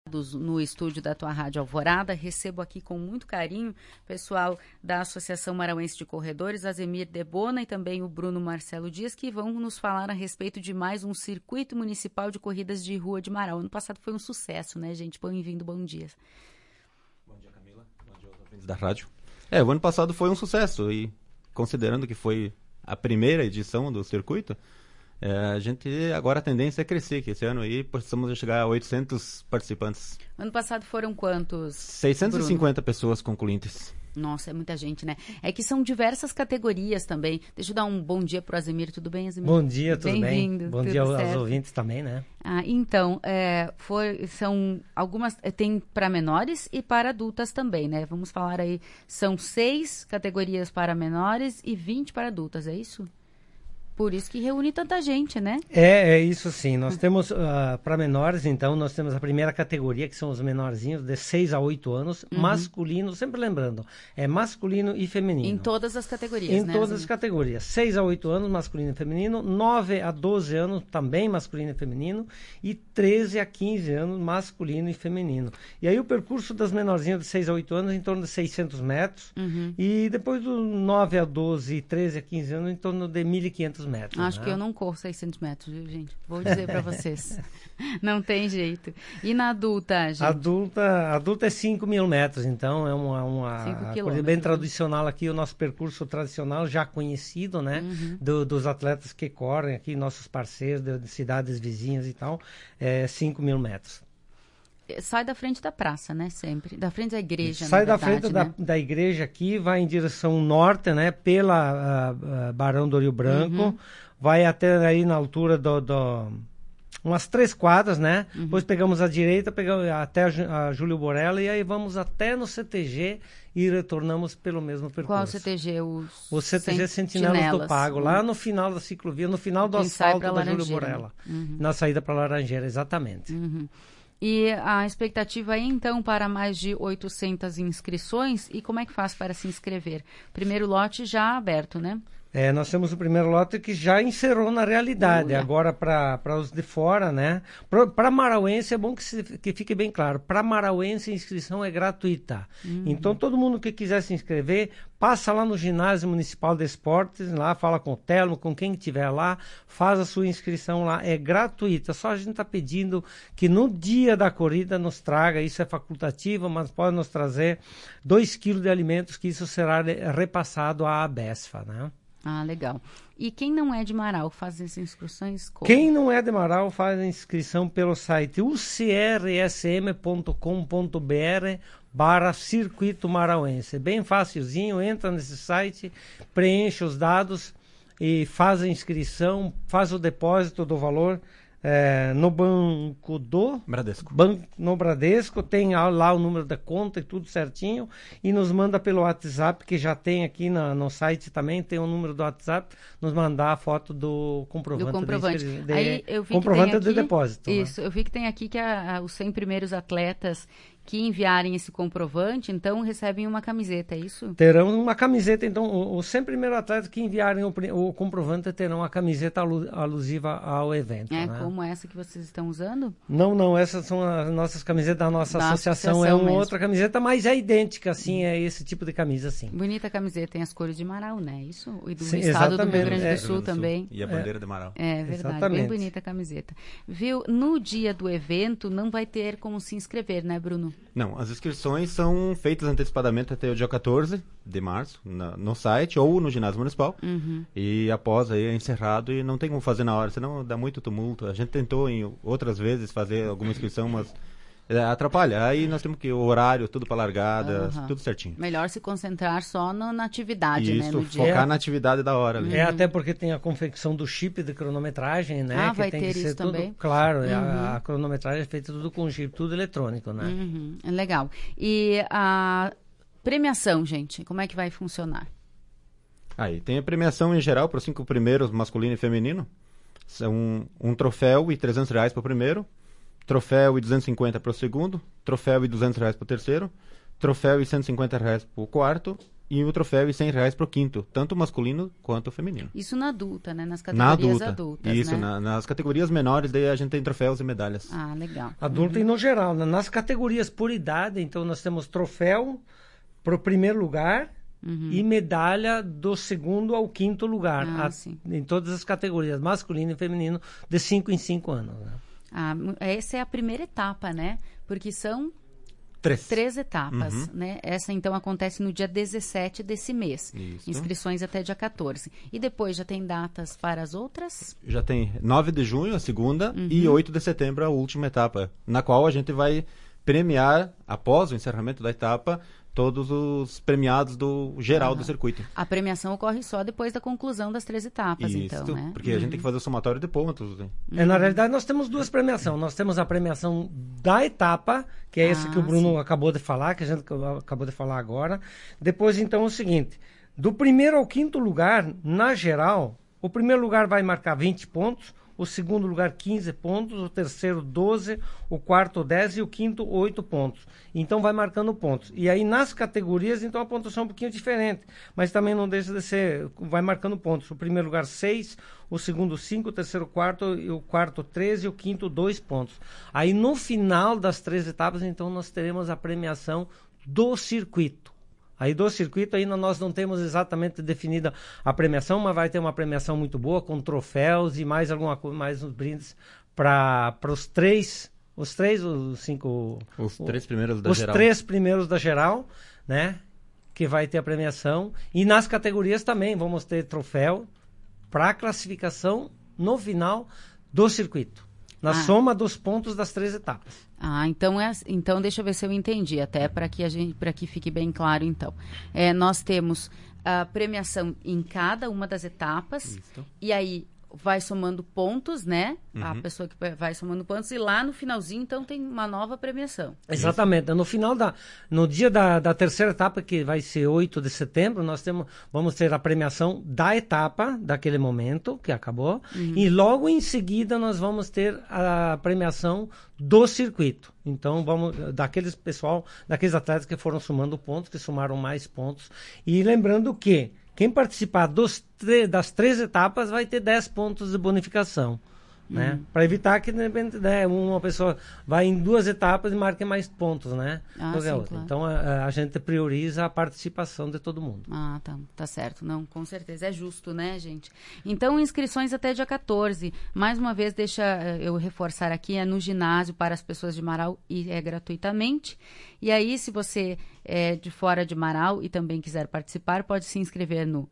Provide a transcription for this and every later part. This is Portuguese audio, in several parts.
no estúdio da tua Rádio Alvorada. Recebo aqui com muito carinho o pessoal da Associação Marauense de Corredores, Azemir Debona e também o Bruno Marcelo Dias, que vão nos falar a respeito de mais um circuito municipal de corridas de rua de Marau. Ano passado foi um sucesso, né, gente? Bem-vindo, bom dia. Bom dia, Camila. Bom dia aos ouvintes da rádio. O ano passado foi um sucesso e considerando que foi a primeira edição do circuito, agora a tendência é crescer, que esse ano aí possamos chegar a 800 participantes. Ano passado foram quantos? 650 Bruno? Pessoas concluintes. Nossa, é muita gente, né? É que são diversas categorias também. Deixa eu dar um bom dia para o Azemir. Tudo bem, Azemir? Bom dia, tudo bem? Bem-vindo. Bom dia aos ouvintes também, né? Então, são algumas... Tem para menores e para adultas também, né? Vamos falar aí. São 6 categorias para menores e 20 para adultas, é isso? Por isso que reúne tanta gente, né? É isso sim. Nós temos, para menores, então, nós temos a primeira categoria, que são os menorzinhos, de 6 a 8 anos, masculino, sempre lembrando, é masculino e feminino. Em todas as categorias, Em né? todas as categorias. 6 a 8 anos, masculino e feminino, 9 a 12 anos, também masculino e feminino, e 13 a 15 anos, masculino e feminino. E aí o percurso das menorzinhas de 6 a 8 anos, em torno de 600 metros, e depois do 9 a 12 e 13 a 15 anos, em torno de 1.500 metros. Acho que eu não corro 600 metros, viu, gente? Vou dizer para vocês. Não tem jeito. E na adulta, gente? Adulta é 5.000 metros, então é uma coisa bem tradicional aqui, o nosso percurso tradicional, já conhecido, né? Dos atletas que correm aqui, nossos parceiros de cidades vizinhas e tal, 5.000 metros. Sai da frente da praça, né? Sempre. Da frente da igreja, Sai na da frente da igreja aqui, vai em direção norte, né? Pela Barão do Rio Branco, vai até aí na altura umas 3 quadras, né? Depois pegamos a direita, pegamos até a Júlio Borella e aí vamos até no CTG e retornamos pelo mesmo percurso. Qual CTG? O CTG Sentinelas do Pago, lá no final da ciclovia, no final do asfalto da Júlio Borella. Na saída para Laranjeira, exatamente. E a expectativa aí, então, para mais de 800 inscrições. E como é que faz para se inscrever? Primeiro lote já aberto, né? Nós temos o primeiro lote que já encerrou na realidade. Agora, para os de fora, né? Para marauense, é bom que fique bem claro. Para marauense, a inscrição é gratuita. Então, todo mundo que quiser se inscrever, passa lá no Ginásio Municipal de Esportes, lá fala com o Telmo, com quem estiver lá, faz a sua inscrição lá. É gratuita. Só a gente está pedindo que no dia da corrida nos traga, isso é facultativo, mas pode nos trazer 2 quilos de alimentos, que isso será repassado à ABESFA, né? Legal. E quem não é de Marau faz as inscrições como? Quem não é de Marau faz a inscrição pelo site ucrsm.com.br/circuito marauense. Bem facilzinho, entra nesse site, preenche os dados e faz a inscrição, faz o depósito do valor no banco do Bradesco. No Bradesco, tem lá o número da conta e tudo certinho, e nos manda pelo WhatsApp, que já tem aqui no site também, tem o número do WhatsApp, nos mandar a foto do comprovante. Aí eu vi comprovante que tem aqui, de depósito. Isso, né? Eu vi que tem aqui que os 100 primeiros atletas que enviarem esse comprovante, então recebem uma camiseta, é isso? Terão uma camiseta, então, os 100 primeiros atletas que enviarem o comprovante terão uma camiseta alusiva ao evento. Né? Como essa que vocês estão usando? Não, essas são as nossas camisetas da nossa associação, é uma outra camiseta, mas é idêntica, assim, é esse tipo de camisa, sim. Bonita camiseta, tem as cores de Marau, né? Isso? E do sim, estado exatamente. do Rio Grande do Sul também. E a bandeira de Marau. É verdade, exatamente. Bem bonita a camiseta. Viu, no dia do evento não vai ter como se inscrever, né, Bruno? Não, as inscrições são feitas antecipadamente até o dia 14 de março, no site ou no ginásio municipal. E após aí é encerrado e não tem como fazer na hora, senão dá muito tumulto. A gente tentou em outras vezes fazer alguma inscrição, mas atrapalha. Aí nós temos que o horário, tudo para largada, tudo certinho. Melhor se concentrar só na atividade, isso, né? No focar dia. na atividade da hora. Até porque tem a confecção do chip de cronometragem, né? Que vai tem ter que isso ser tudo, também? claro, a cronometragem é feita tudo com chip, tudo eletrônico, né? Legal. E a premiação, gente, como é que vai funcionar? Aí tem a premiação em geral para os 5 primeiros, masculino e feminino. São um troféu e R$300 para o primeiro, troféu e 250 para o segundo, troféu e R$200 para o terceiro, troféu e R$150 para o quarto e o troféu e R$100 pro quinto, tanto masculino quanto feminino. Isso na adulta, né? Nas categorias adultas, isso, né? Nas categorias menores, daí a gente tem troféus e medalhas. Ah, legal. Adulta e no geral, né? Nas categorias por idade, então nós temos troféu pro primeiro lugar e medalha do segundo ao quinto lugar, em todas as categorias, masculino e feminino, de 5 em 5 anos. Né? Essa é a primeira etapa, né? Porque são 3 etapas, né? Essa, então, acontece no dia 17 desse mês. Isso. Inscrições até dia 14. E depois já tem datas para as outras? Já tem 9 de junho, a segunda, e 8 de setembro, a última etapa, na qual a gente vai premiar, após o encerramento da etapa, todos os premiados do geral do circuito. A premiação ocorre só depois da conclusão das 3 etapas, então, né? Porque a gente tem que fazer o somatório de pontos. Né? Na realidade, nós temos 2 premiações. Nós temos a premiação da etapa, que é essa que o Bruno acabou de falar, que a gente acabou de falar agora. Depois, então, é o seguinte. Do primeiro ao quinto lugar, na geral, o primeiro lugar vai marcar 20 pontos, o segundo lugar 15 pontos, o terceiro 12, o quarto 10 e o quinto 8 pontos. Então vai marcando pontos. E aí nas categorias, então a pontuação é um pouquinho diferente, mas também não deixa de ser, vai marcando pontos. O primeiro lugar 6, o segundo 5, o terceiro 4, e o quarto 13 e o quinto 2 pontos. Aí no final das 3 etapas, então nós teremos a premiação do circuito. Aí do circuito ainda nós não temos exatamente definida a premiação, mas vai ter uma premiação muito boa, com troféus e mais alguma coisa, mais uns brindes para os 3 primeiros da geral. Os 3 primeiros da geral, né? Que vai ter a premiação. E nas categorias também vamos ter troféu para a classificação no final do circuito. Na soma dos pontos das 3 etapas. Então deixa eu ver se eu entendi, até para que fique bem claro, então. Nós temos a premiação em cada uma das etapas, isso. E aí vai somando pontos, né? A pessoa que vai somando pontos, e lá no finalzinho, então, tem uma nova premiação. Exatamente. No dia da terceira etapa, que vai ser 8 de setembro, vamos ter a premiação da etapa, daquele momento, que acabou, e logo em seguida nós vamos ter a premiação do circuito. Então, daqueles atletas que foram somando pontos, que somaram mais pontos. E lembrando que quem participar das 3 etapas vai ter 10 pontos de bonificação. Né? Para evitar que, de repente, uma pessoa vai em 2 etapas e marque mais pontos, né? Claro. Então, a gente prioriza a participação de todo mundo. Tá certo. Não, com certeza. É justo, né, gente? Então, inscrições até dia 14. Mais uma vez, deixa eu reforçar aqui, é no ginásio para as pessoas de Marau e é gratuitamente. E aí, se você é de fora de Marau e também quiser participar, pode se inscrever no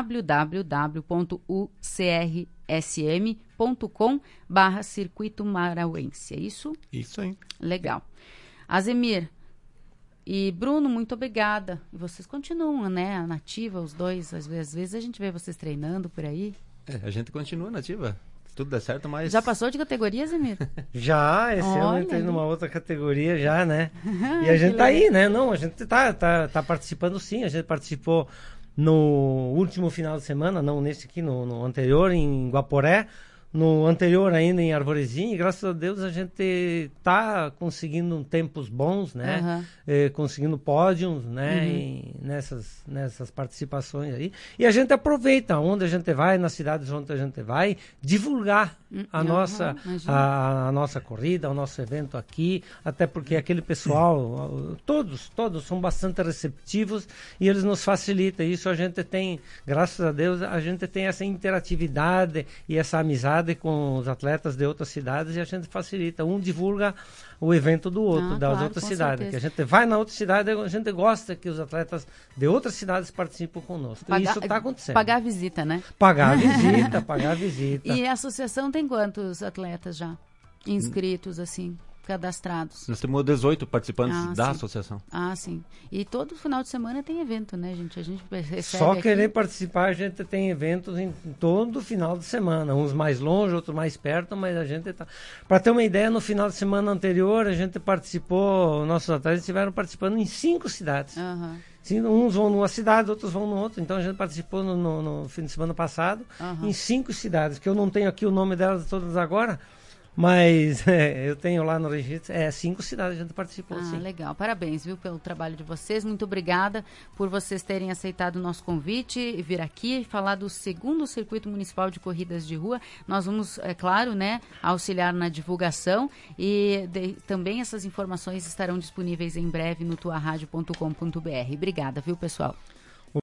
www.ucrsm.com/circuito marauense. É isso? Isso aí. Legal. Azemir e Bruno, muito obrigada. E vocês continuam, né? Nativa, os dois. Às vezes a gente vê vocês treinando por aí. A gente continua nativa. Tudo dá certo, mas... Já passou de categoria, Zemir? Já, esse ano eu entrei numa outra categoria já, né? E a gente tá aí, né? Não, a gente tá participando sim, a gente participou no último final de semana, não nesse aqui, no anterior, em Guaporé, no anterior ainda em Arvorezinho, e graças a Deus a gente tá conseguindo tempos bons, né? Conseguindo pódios, né? Nessas participações aí. E a gente aproveita onde a gente vai, nas cidades onde a gente vai, divulgar a nossa corrida, o nosso evento aqui, até porque aquele pessoal, todos são bastante receptivos e eles nos facilitam. Isso a gente tem, graças a Deus, a gente tem essa interatividade e essa amizade com os atletas de outras cidades e a gente facilita. Um divulga o evento do outro, das outras cidades. Que a gente vai na outra cidade, a gente gosta que os atletas de outras cidades participem conosco. Isso está acontecendo. Pagar a visita, né? Pagar a visita. E a associação tem quantos atletas já inscritos, assim, cadastrados? Nós temos 18 participantes da associação. Sim. E todo final de semana tem evento, né, gente? A gente recebe Só querer participar, a gente tem eventos em todo final de semana. Uns mais longe, outros mais perto, mas a gente tá... Para ter uma ideia, no final de semana anterior, a gente participou, nossos atletas estiveram participando em 5 cidades. Uns vão numa cidade, outros vão no outro. Então a gente participou no fim de semana passado em 5 cidades, que eu não tenho aqui o nome delas todas agora, Mas eu tenho lá no registro, 5 cidades a gente participou, sim. Legal. Parabéns, viu, pelo trabalho de vocês. Muito obrigada por vocês terem aceitado o nosso convite e vir aqui falar do 2º Circuito Municipal de Corridas de Rua. Nós vamos, é claro, né, auxiliar na divulgação e também essas informações estarão disponíveis em breve no tuaradio.com.br. Obrigada, viu, pessoal?